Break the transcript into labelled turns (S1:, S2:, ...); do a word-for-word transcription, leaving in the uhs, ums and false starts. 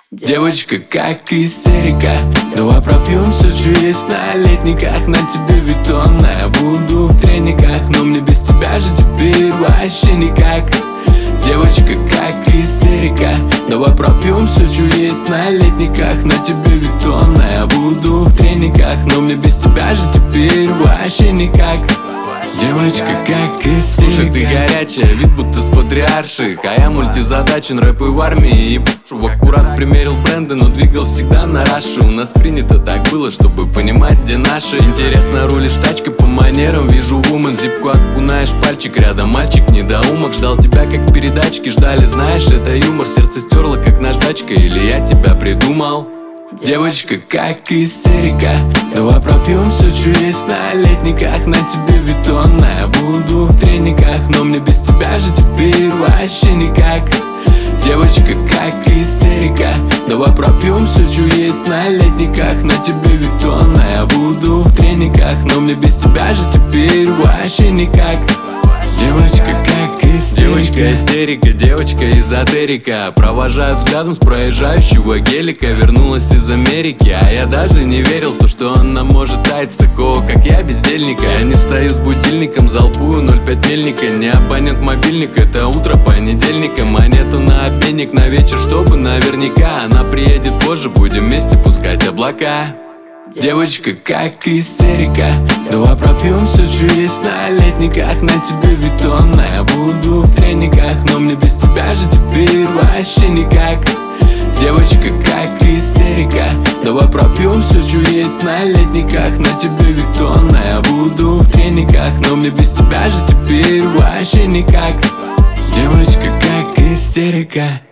S1: Девочка, как истерика. Давай пропьем все, что есть на летниках. На тебе витонна, я буду в трениках. Но мне без тебя же теперь вообще никак. Девочка, как истерика. Давай пропьем все, что есть на летниках. На тебе витонна, я буду в трениках. Но мне без тебя же теперь вообще никак. Девочка, как истерика. Слушай, ты горячая, вид будто с патриарших. А я мультизадачен, рэп и в армии и пушу. Аккурат примерил бренды, но двигал всегда на раши. У нас принято так было, чтобы понимать, где наши. Интересно, рулишь тачкой по манерам. Вижу вумен, зипку окунаешь пальчик. Рядом мальчик, недоумок. Ждал тебя, как передачки ждали. Знаешь, это юмор, сердце стерло, как наждачка. Или я тебя придумал? Девочка, как истерика. Давай пропьем все, что есть на летниках. На тебе витонна, я буду в трениках. Но мне без тебя же теперь вообще никак. Девочка, как истерика. Давай пропьем все, что есть на летниках. На тебе витонна, я буду в трениках. Но мне без тебя же теперь вообще никак. Девочка, как истерика. Девочка истерика, девочка эзотерика. Провожают взглядом с проезжающего гелика. Вернулась из Америки, а я даже не верил в то, что она может таять с такого, как я, бездельника. Я не встаю с будильником, залпую ноль пять мельника. Не абонент мобильник, это утро понедельника. Монету на обменник на вечер, чтобы наверняка она приедет позже, будем вместе пускать облака. Девочка, как истерика. Давай пропьем все, что есть на летниках. На тебе витонна, я буду в трениках. Но мне без тебя же теперь вообще никак. Девочка, как истерика. Давай пропьем все, что есть на летниках. На тебе витонна, я буду в трениках. Но мне без тебя же теперь вообще никак. Девочка, как истерика.